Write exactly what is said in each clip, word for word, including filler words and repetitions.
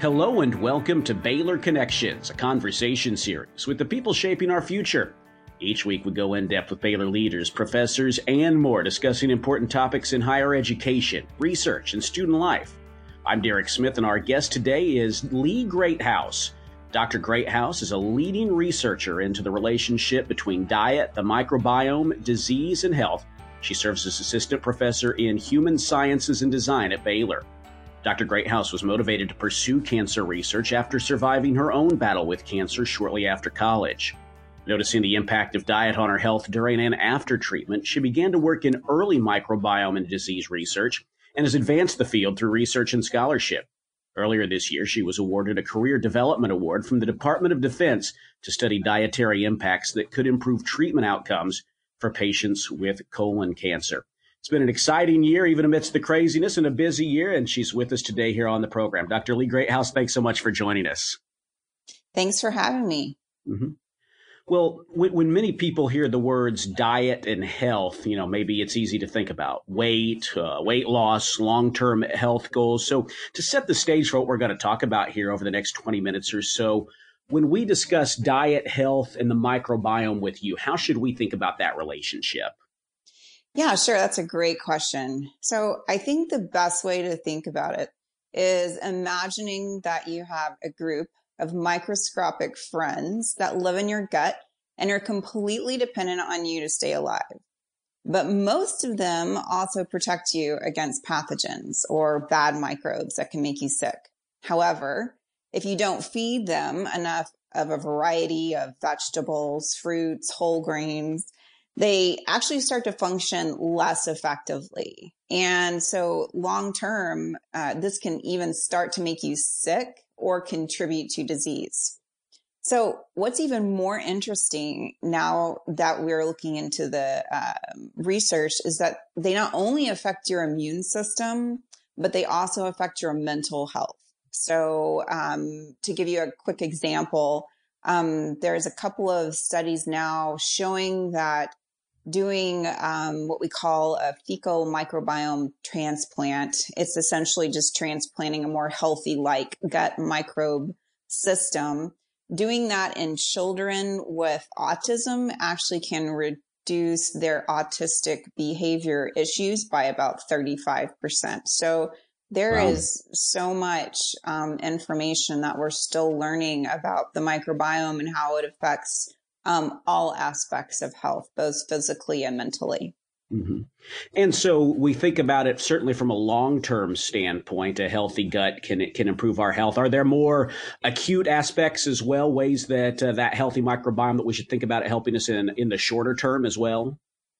Hello and welcome to Baylor Connections, a conversation series with the people shaping our future. Each week we go in depth with Baylor leaders, professors, and more, discussing important topics in higher education, research, and student life. I'm Derek Smith, and our guest today is Lee Greathouse. Doctor Greathouse is a leading researcher into the relationship between diet, the microbiome, disease, and health. She serves as assistant professor in human sciences and design at Baylor. Doctor Greathouse was motivated to pursue cancer research after surviving her own battle with cancer shortly after college. Noticing the impact of diet on her health during and after treatment, she began to work in early microbiome and disease research and has advanced the field through research and scholarship. Earlier this year, she was awarded a Career Development Award from the Department of Defense to study dietary impacts that could improve treatment outcomes for patients with colon cancer. It's been an exciting year, even amidst the craziness, and a busy year, and she's with us today here on the program. Doctor Lee Greathouse, thanks so much for joining us. Thanks for having me. Mm-hmm. Well, when, when many people hear the words diet and health, you know, maybe it's easy to think about weight, uh, weight loss, long-term health goals. So to set the stage for what we're going to talk about here over the next twenty minutes or so, when we discuss diet, health, and the microbiome with you, how should we think about that relationship? Yeah, sure. That's a great question. So I think the best way to think about it is imagining that you have a group of microscopic friends that live in your gut and are completely dependent on you to stay alive. But most of them also protect you against pathogens or bad microbes that can make you sick. However, if you don't feed them enough of a variety of vegetables, fruits, whole grains, they actually start to function less effectively. And so long term, uh, this can even start to make you sick or contribute to disease. So what's even more interesting now that we're looking into the uh, research is that they not only affect your immune system, but they also affect your mental health. So um, to give you a quick example, um, there's a couple of studies now showing that doing um, what we call a fecal microbiome transplant. It's essentially just transplanting a more healthy like gut microbe system. Doing that in children with autism actually can reduce their autistic behavior issues by about thirty-five percent. So there wow. is so much um, information that we're still learning about the microbiome and how it affects Um, all aspects of health, both physically and mentally. Mm-hmm. And so we think about it certainly from a long-term standpoint. A healthy gut can can improve our health. Are there more acute aspects as well, ways that uh, that healthy microbiome that we should think about it helping us in in the shorter term as well?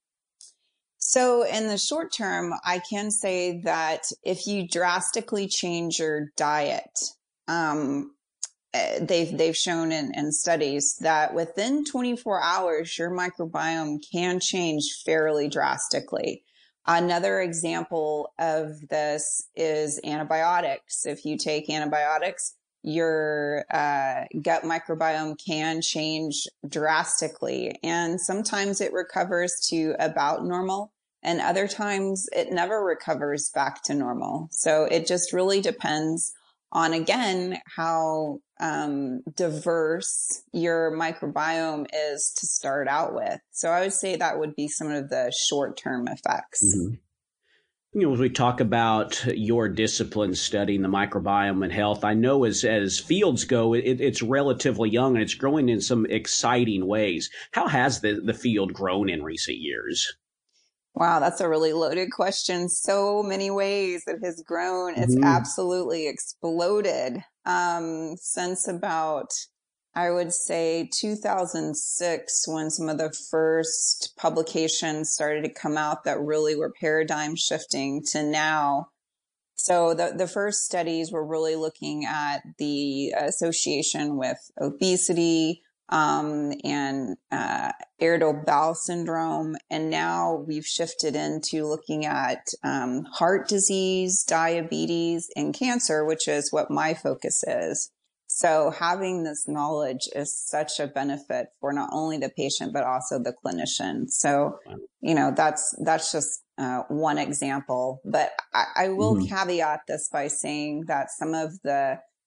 So in the short term, I can say that if you drastically change your diet, um, They've they've shown in, in studies that within twenty-four hours, your microbiome can change fairly drastically. Another example of this is antibiotics. If you take antibiotics, your uh, gut microbiome can change drastically. And sometimes it recovers to about normal, and other times it never recovers back to normal. So it just really depends on, again, how um, diverse your microbiome is to start out with. So I would say that would be some of the short-term effects. Mm-hmm. You know, as we talk about your discipline studying the microbiome and health, I know as as fields go, it, it's relatively young and it's growing in some exciting ways. How has the, the field grown in recent years? Wow, that's a really loaded question. So many ways it has grown. It's Mm-hmm. absolutely exploded um, since about, I would say, two thousand six, when some of the first publications started to come out that really were paradigm shifting to now. So the, the first studies were really looking at the association with obesity, um, and, uh, irritable bowel syndrome. And now we've shifted into looking at, um, heart disease, diabetes, and cancer, which is what my focus is. So having this knowledge is such a benefit for not only the patient, but also the clinician. So, you know, that's, that's just, uh, one example, but I, I will mm-hmm. caveat this by saying that some of the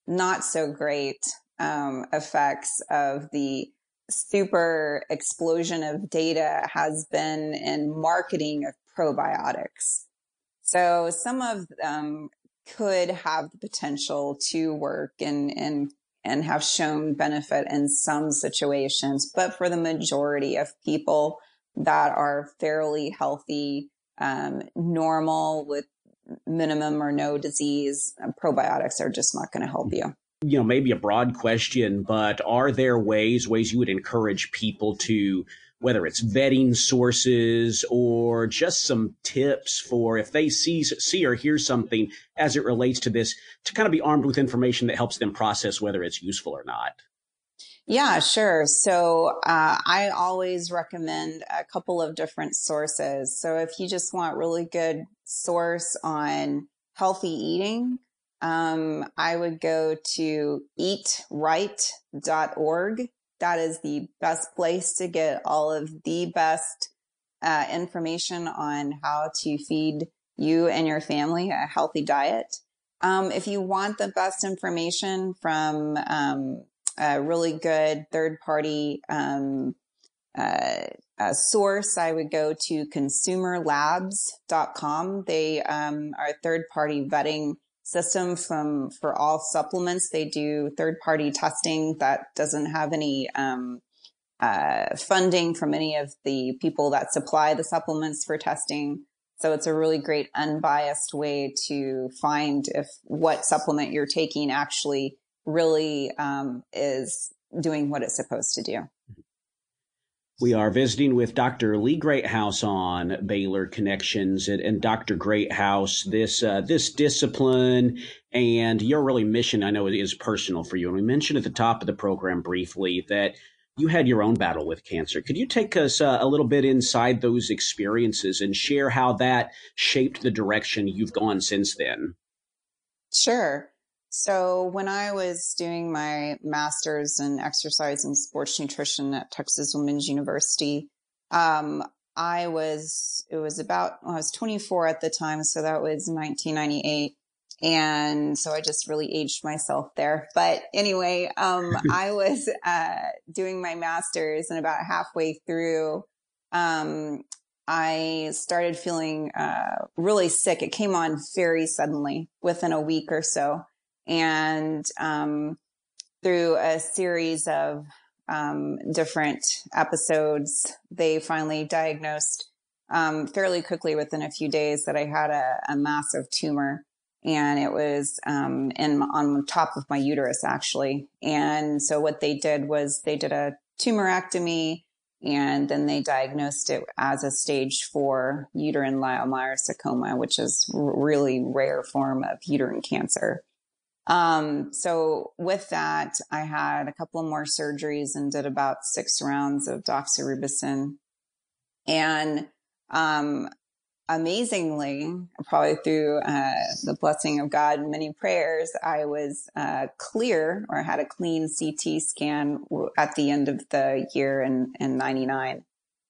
not so great um, effects of the super explosion of data has been in marketing of probiotics. So some of them could have the potential to work and, and, and have shown benefit in some situations, but for the majority of people that are fairly healthy, um, normal with minimum or no disease, probiotics are just not going to help you. You know, maybe a broad question, but are there ways, ways you would encourage people to, whether it's vetting sources or just some tips for if they see, see or hear something as it relates to this, to kind of be armed with information that helps them process whether it's useful or not? Yeah, sure. So uh, I always recommend a couple of different sources. So if you just want really good source on healthy eating, um, I would go to eat right dot org. That is the best place to get all of the best uh, information on how to feed you and your family a healthy diet. Um, if you want the best information from um, a really good third party um, uh, uh, source, I would go to consumer labs dot com. They um, are a third party vetting system from for all supplements. They do third party testing that doesn't have any um, uh, funding from any of the people that supply the supplements for testing. So it's a really great unbiased way to find if what supplement you're taking actually really um, is doing what it's supposed to do. We are visiting with Doctor Lee Greathouse on Baylor Connections, and, and Doctor Greathouse, this uh, this discipline and your really mission, I know it is personal for you. And we mentioned at the top of the program briefly that you had your own battle with cancer. Could you take us uh, a little bit inside those experiences and share how that shaped the direction you've gone since then? Sure. So when I was doing my master's in exercise and sports nutrition at Texas Women's University, um, I was, it was about, well, I was twenty-four at the time. So that was nineteen ninety-eight. And so I just really aged myself there. But anyway, um, I was, uh, doing my master's, and about halfway through, um, I started feeling, uh, really sick. It came on very suddenly within a week or so. And, um, through a series of, um, different episodes, they finally diagnosed, um, fairly quickly within a few days that I had a, a massive tumor. And it was, um, in, on top of my uterus, actually. And so what they did was they did a tumorectomy, and then they diagnosed it as a stage four uterine leiomyosarcoma, which is a really rare form of uterine cancer. Um, so with that, I had a couple of more surgeries and did about six rounds of doxorubicin. And, um, amazingly, probably through, uh, the blessing of God and many prayers, I was, uh, clear, or had a clean C T scan at the end of the year in, in ninety-nine.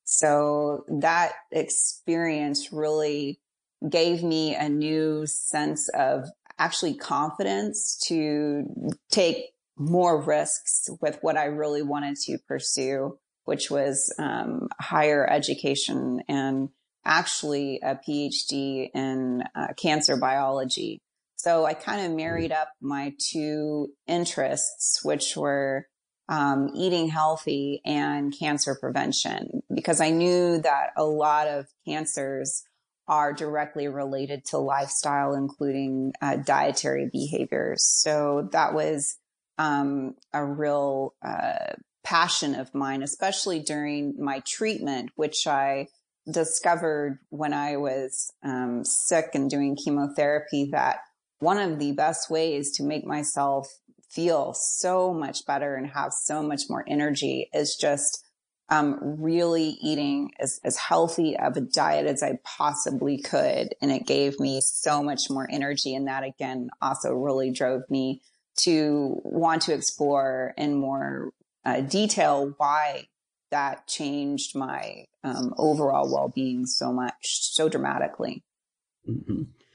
So that experience really gave me a new sense of actually confidence to take more risks with what I really wanted to pursue, which was um, higher education and actually a PhD in uh, cancer biology. So I kind of married up my two interests, which were um, eating healthy and cancer prevention, because I knew that a lot of cancers are directly related to lifestyle, including uh, dietary behaviors. So that was um, a real uh, passion of mine, especially during my treatment, which I discovered when I was um, sick and doing chemotherapy, that one of the best ways to make myself feel so much better and have so much more energy is just Um, really eating as, as healthy of a diet as I possibly could. And it gave me so much more energy. And that, again, also really drove me to want to explore in more uh, detail why that changed my um, overall well-being so much, so dramatically. Mm-hmm.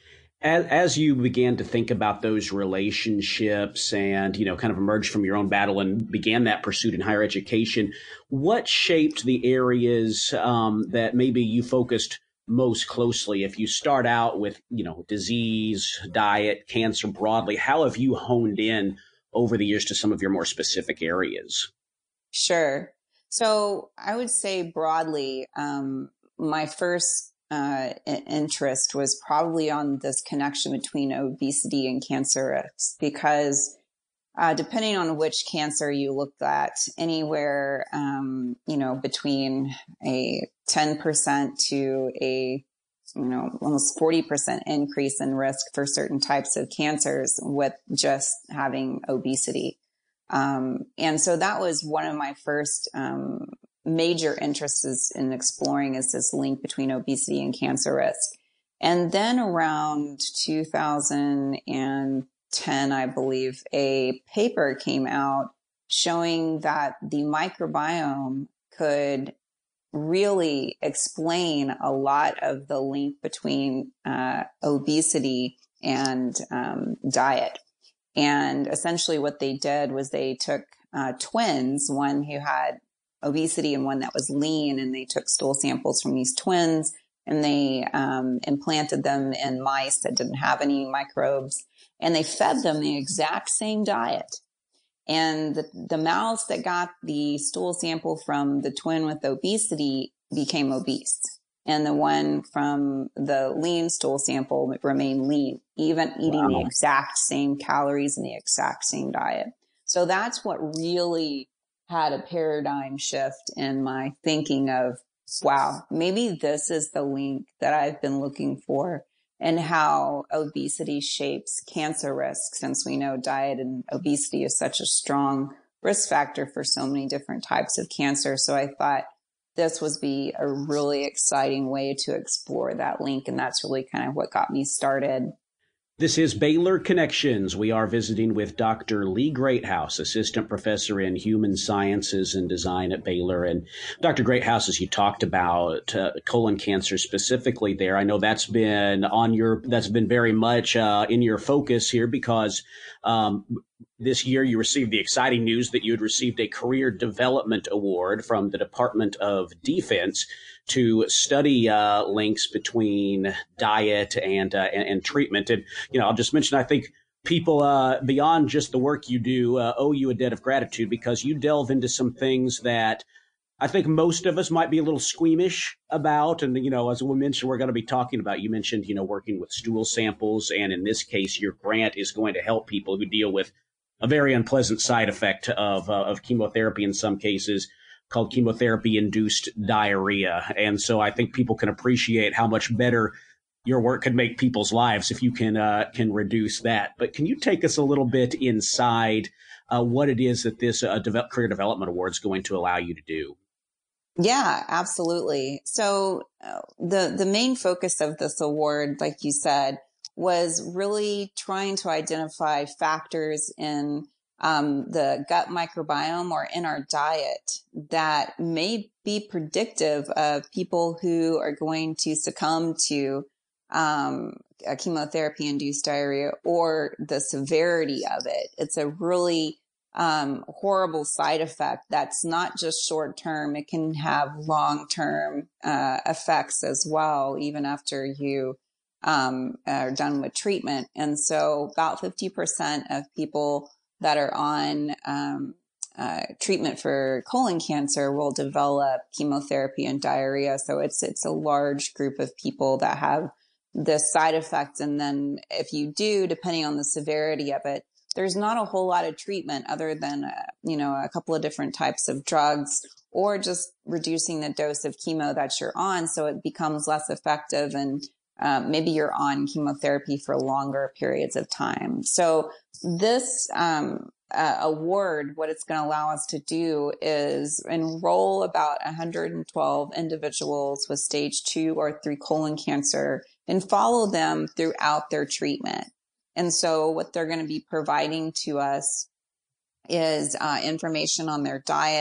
As, as you began to think about those relationships and, you know, kind of emerged from your own battle and began that pursuit in higher education, what shaped the areas um, that maybe you focused most closely? If you start out with, you know, disease, diet, cancer broadly, how have you honed in over the years to some of your more specific areas? Sure. So I would say broadly, um, my first uh, interest was probably on this connection between obesity and cancer risks, because uh, depending on which cancer you looked at, anywhere, um, you know, between a ten percent to a, you know, almost forty percent increase in risk for certain types of cancers with just having obesity. Um, and so that was one of my first um, major interests in exploring, is this link between obesity and cancer risk. And then around two thousand ten, I believe, a paper came out showing that the microbiome could really explain a lot of the link between uh, obesity and um, diet. And essentially what they did was they took uh, twins, one who had obesity and one that was lean, and they took stool samples from these twins and they um, implanted them in mice that didn't have any microbes, and they fed them the exact same diet. And the, the mouse that got the stool sample from the twin with obesity became obese. And the one from the lean stool sample remained lean, even eating wow. the exact same calories and the exact same diet. So that's what really had a paradigm shift in my thinking of, wow, maybe this is the link that I've been looking for, and how obesity shapes cancer risk, since we know diet and obesity is such a strong risk factor for so many different types of cancer. So I thought this would be a really exciting way to explore that link. And that's really kind of what got me started. This is Baylor Connections. We are visiting with Doctor Lee Greathouse, Assistant Professor in Human Sciences and Design at Baylor. And Doctor Greathouse, as you talked about uh, colon cancer specifically there, I know that's been on your, that's been very much uh, in your focus here, because um, this year you received the exciting news that you had received a Career Development Award from the Department of Defense to study uh, links between diet and, uh, and and treatment. And, you know, I'll just mention, I think people uh, beyond just the work you do uh, owe you a debt of gratitude, because you delve into some things that I think most of us might be a little squeamish about. And, you know, as we mentioned, we're going to be talking about, you mentioned, you know, working with stool samples. And in this case, your grant is going to help people who deal with a very unpleasant side effect of, uh, of chemotherapy in some cases, called chemotherapy-induced diarrhea. And so I think people can appreciate how much better your work could make people's lives if you can uh, can reduce that. But can you take us a little bit inside uh, what it is that this uh, Deve- Career Development Award is going to allow you to do? Yeah, absolutely. So uh, the the main focus of this award, like you said, was really trying to identify factors in Um, the gut microbiome or in our diet that may be predictive of people who are going to succumb to um, a chemotherapy-induced diarrhea, or the severity of it. It's a really um, horrible side effect that's not just short-term. It can have long-term uh, effects as well, even after you um, are done with treatment. And so about fifty percent of people that are on um, uh, treatment for colon cancer will develop chemotherapy and diarrhea. So it's it's a large group of people that have this side effect. And then if you do, depending on the severity of it, there's not a whole lot of treatment other than, uh, you know, a couple of different types of drugs, or just reducing the dose of chemo that you're on so it becomes less effective, and um, maybe you're on chemotherapy for longer periods of time. So this um, uh, award, what it's going to allow us to do is enroll about one hundred twelve individuals with stage two or three colon cancer and follow them throughout their treatment. And so what they're going to be providing to us is uh, information on their diet,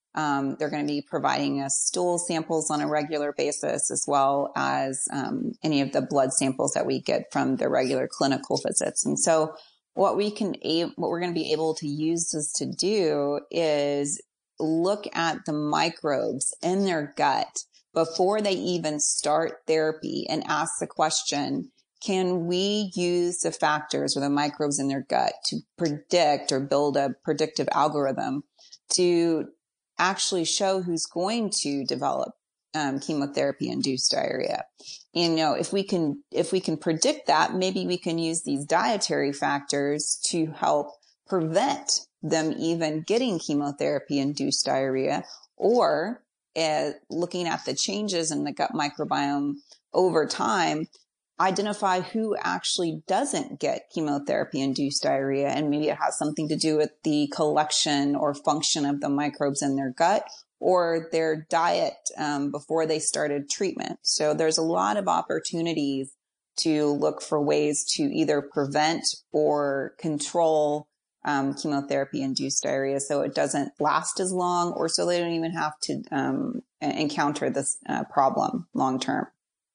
Um, they're going to be providing us stool samples on a regular basis, as well as um, any of the blood samples that we get from the regular clinical visits. And so what we can, what we're going to be able to use this to do is look at the microbes in their gut before they even start therapy and ask the question, can we use the factors or the microbes in their gut to predict or build a predictive algorithm to actually show who's going to develop um, chemotherapy-induced diarrhea? You know, if we can, if we can predict that, maybe we can use these dietary factors to help prevent them even getting chemotherapy-induced diarrhea, or uh, looking at the changes in the gut microbiome over time, identify who actually doesn't get chemotherapy-induced diarrhea. And maybe it has something to do with the collection or function of the microbes in their gut or their diet um, before they started treatment. So there's a lot of opportunities to look for ways to either prevent or control um, chemotherapy-induced diarrhea so it doesn't last as long, or so they don't even have to um, encounter this uh, problem long-term.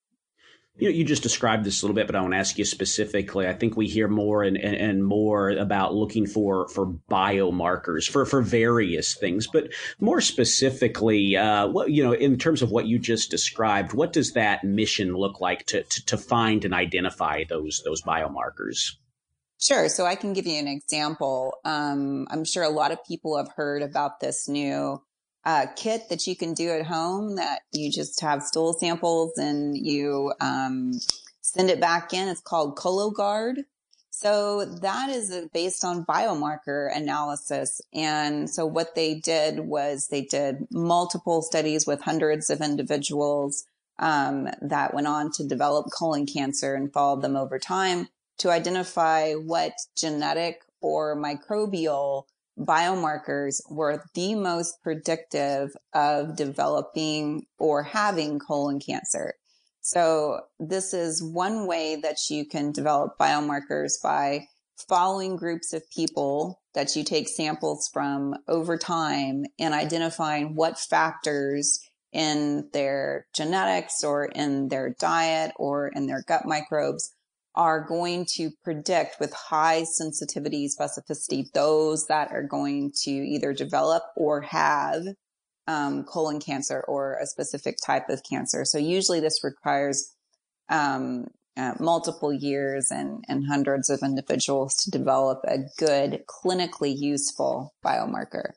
You know, you just described this a little bit, but I want to ask you specifically. I think we hear more and, and, and more about looking for for biomarkers for, for various things, but more specifically, uh, what, you know, in terms of what you just described, what does that mission look like to to, to find and identify those those biomarkers? Sure. So I can give you an example. Um, I'm sure a lot of people have heard about this new uh, kit that you can do at home that you just have stool samples and you um, send it back in. It's called Cologuard. So that is based on biomarker analysis. And so what they did was they did multiple studies with hundreds of individuals um, that went on to develop colon cancer and followed them over time to identify what genetic or microbial biomarkers were the most predictive of developing or having colon cancer. So this is one way that you can develop biomarkers, by following groups of people that you take samples from over time and identifying what factors in their genetics or in their diet or in their gut microbes are going to predict with high sensitivity specificity those that are going to either develop or have um, colon cancer or a specific type of cancer. So usually this requires um, uh, multiple years and, and hundreds of individuals to develop a good clinically useful biomarker.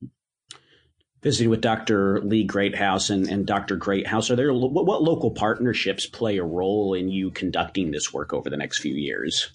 Visiting with Doctor Lee Greathouse and, and Doctor Greathouse, are there what, what local partnerships play a role in you conducting this work over the next few years?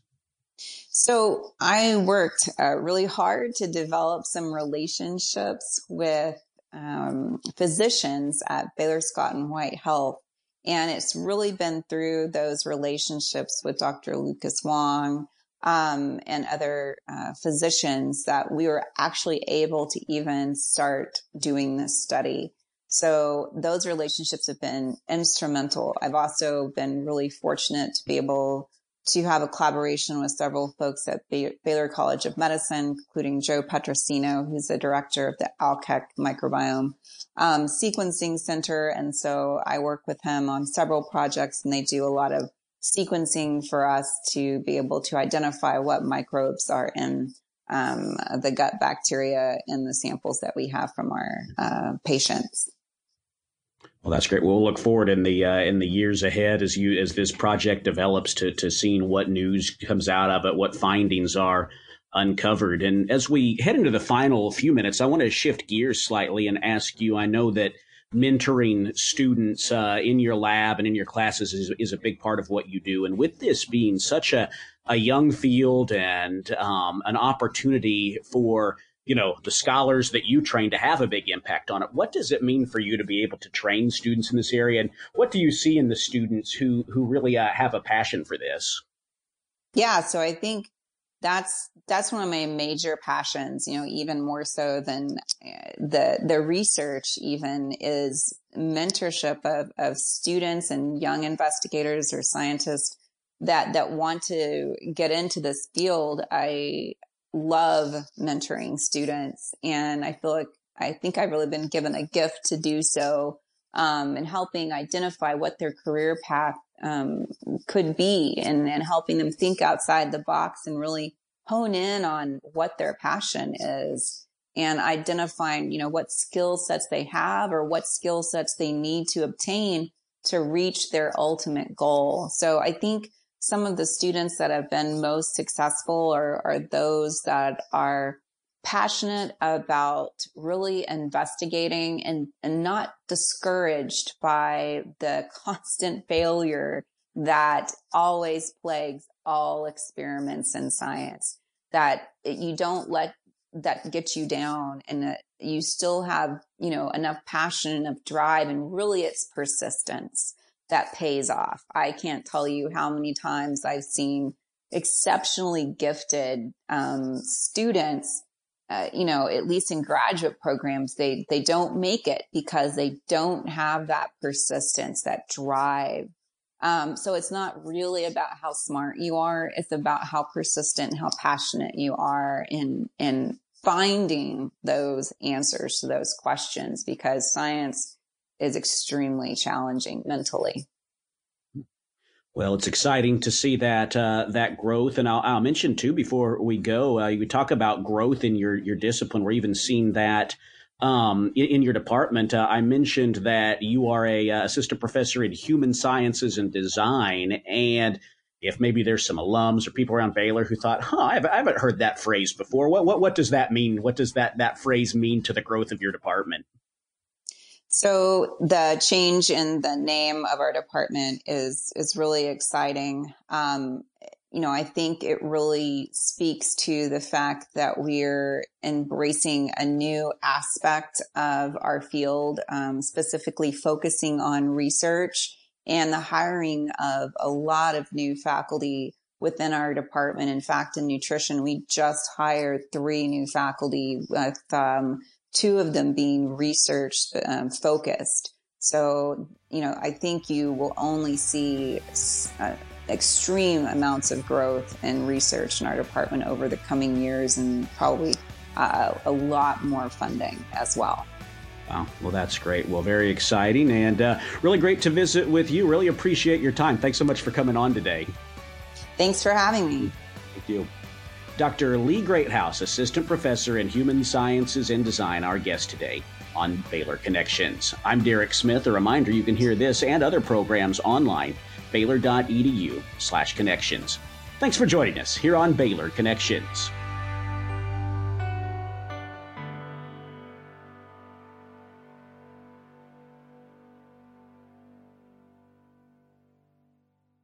So I worked uh, really hard to develop some relationships with um, physicians at Baylor Scott and White Health. And it's really been through those relationships with Doctor Lucas Wong um, and other uh, physicians that we were actually able to even start doing this study. So those relationships have been instrumental. I've also been really fortunate to be able to have a collaboration with several folks at Baylor College of Medicine, including Joe Petrosino, who's the director of the Alkek Microbiome um, Sequencing Center. And so I work with him on several projects, and they do a lot of sequencing for us to be able to identify what microbes are in um, the gut bacteria in the samples that we have from our uh, patients. Well, that's great. We'll look forward in the uh, in the years ahead as you as this project develops to to seeing what news comes out of it, what findings are uncovered. And as we head into the final few minutes, I want to shift gears slightly and ask you. I know that mentoring students uh, in your lab and in your classes is, is a big part of what you do. And with this being such a a young field and um, an opportunity for you know, the scholars that you train to have a big impact on it. What does it mean for you to be able to train students in this area? And what do you see in the students who who really uh, have a passion for this? Yeah, so I think that's that's one of my major passions, you know, even more so than the the research even, is mentorship of, of students and young investigators or scientists that that want to get into this field. I love mentoring students, and I feel like I think I've really been given a gift to do so, um, and helping identify what their career path um, could be, and, and helping them think outside the box and really hone in on what their passion is, and identifying, you know, what skill sets they have or what skill sets they need to obtain to reach their ultimate goal. So I think some of the students that have been most successful are, are those that are passionate about really investigating and, and not discouraged by the constant failure that always plagues all experiments in science, that you don't let that get you down, and that you still have, you know, enough passion, enough drive, and really it's persistence that pays off. I can't tell you how many times I've seen exceptionally gifted um, students, uh, you know, at least in graduate programs, they, they don't make it because they don't have that persistence, that drive. Um, so it's not really about how smart you are. It's about how persistent and how passionate you are in, in finding those answers to those questions, because science is extremely challenging mentally. Well, it's exciting to see that uh, that growth, and I'll, I'll mention too before we go. Uh, you talk about growth in your your discipline. We're even seeing that um, in, in your department. Uh, I mentioned that you are a uh, assistant professor in human sciences and design, and if maybe there's some alums or people around Baylor who thought, "Huh, I haven't, I haven't heard that phrase before. What what what does that mean? What does that that phrase mean to the growth of your department?" So the change in the name of our department is is really exciting. Um, you know, I think it really speaks to the fact that we're embracing a new aspect of our field, um, specifically focusing on research and the hiring of a lot of new faculty within our department. In fact, in nutrition, we just hired three new faculty with um, two of them being research um, focused. So, you know, I think you will only see uh, extreme amounts of growth in research in our department over the coming years, and probably uh, a lot more funding as well. Wow. Well, that's great. Well, very exciting, and uh, really great to visit with you. Really appreciate your time. Thanks so much for coming on today. Thanks for having me. Thank you. Doctor Lee Greathouse, Assistant Professor in Human Sciences and Design, our guest today on Baylor Connections. I'm Derek Smith. A reminder, you can hear this and other programs online, baylor dot e d u slash connections. Thanks for joining us here on Baylor Connections.